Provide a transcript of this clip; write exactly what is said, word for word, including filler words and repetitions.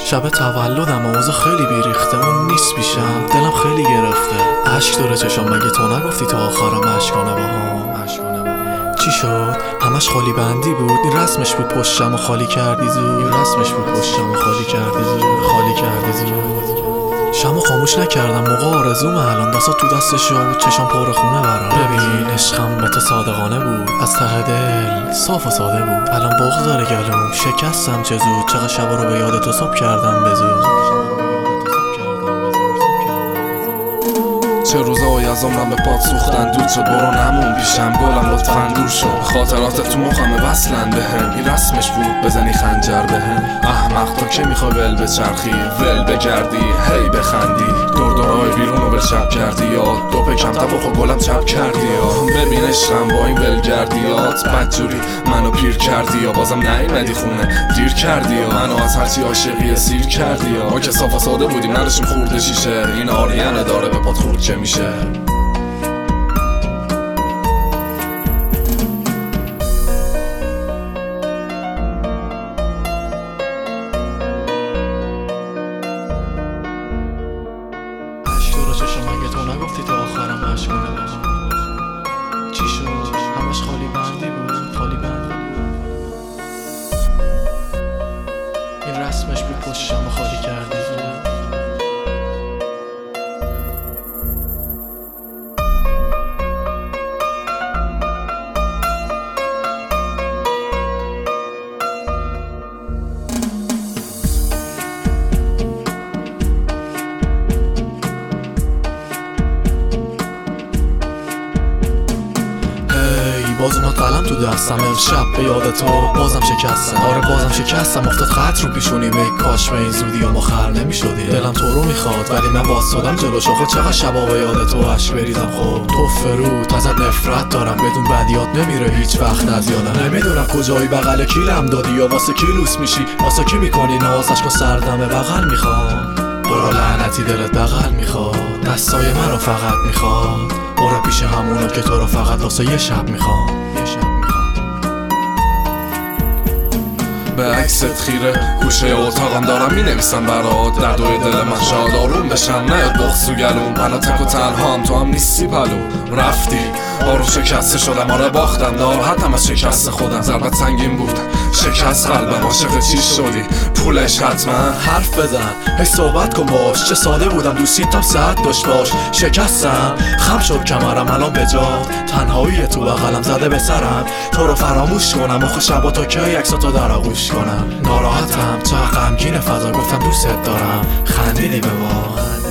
شب تولدم اوضاع خیلی بیریخته، اون نیست پیشم، دلم خیلی گرفته. اشک داره چشام، مگه تو نگفتی تا آخرم اشکانه باهام؟ چی شد؟ همش خالی بندی بود، این رسمش بود پشتم و خالی کردی زود. این رسمش بود پشتم و خالی کردی زود. خالی کردی زود. شمو خاموش نکردم موقع آرزوم، الان دستات تو دستش بود، چشام پر خونه برام. ببین عشقم به تو صادقانه بود، از ته دل صاف و ساده بود. الان بغض داره گلوم، شکستم چه زود، چقدر شبا رو به یاد تو صبح کردم به زود. چه روزایی از عمرم به پات سوختن، دود شد برو نمون پیشم، گلم لطفاً دور شد. خاطرات تو مخمه وصلن بهم، این رسمش بود بزنی خنجر بهم. احمق تو که میخوای ول بچرخی، ول بگردی هی بخندی، دور دورای بیرون رو ول چپ کردی، یا دو پکم تبخ و گلم چپ کردی. یا ببین عشقم با این ولگردیات بدجوری منو پیر کردی، یا بازم نیومدی خونه دیر کردی، یا منو از هرچی عاشقی سیر کردی. یا ما که صاف و ساده بودیم نداشتیم خورده شیشه، این آریانه داره به پات خورد چه میشه. چشم مگه تو نگفتی تا آخرم اشکانه باهام؟ چی شد؟ همش خالی بندی بود، خالی بندی بود. این رسمش بود پشتم و خالی کردی زود. باز اومد قلم تو دستم، امشب به یاد تو بازم شکستم. آره بازم شکستم، افتاد خط رو پیشونیم، ای کاش به این زودی و ما خر نمیشدیم. دلم تو رو میخواد ولی من واسادم جلوش، آخه چقدر شبا به یاد تو اشک بریزم. خب تو فرود ازت نفرت دارم، بدون بدیات نمیره هیچ وقت از یادم. نمیدونم کجایی بغل کیلم دادی، یا واسه کی لوس میشی، واسه کی میکنی ناز، اشکا سردمه بغل میخوام. برا لعنتی دلت بغل میخواد، دستای منو فقط میخواد. برا پیش همونو که تو رو فقط واسه یه شب میخوام. یه شب میخوام. به عکست خیره گوشه اتاقم دارم مینویسم برات، دردوی دل من شاد آروم بشم، نیاد بغض تو گلوم. الان تک و تنهام تو هم نیستی پلو، رفتی آروم شکسته شدم، آره باختم ناراحتم از شکست خودم. ضربت سنگین بود شکست قلبم، عاشق چی شدی پولش حتما حرف بزن هی صحبت کن باش، چه ساده بودم دوستیتم صد داشت باش. شکستم خم شد کمرم الان به جات، تنهایی تو بغلم زده به سرم. تو رو فراموش کنم آخه شبا تا کی عکساتو در آغوش کنم. ناراحتم چقدر غمگین فضا، گفتم دوست دارم خندیدی به ما.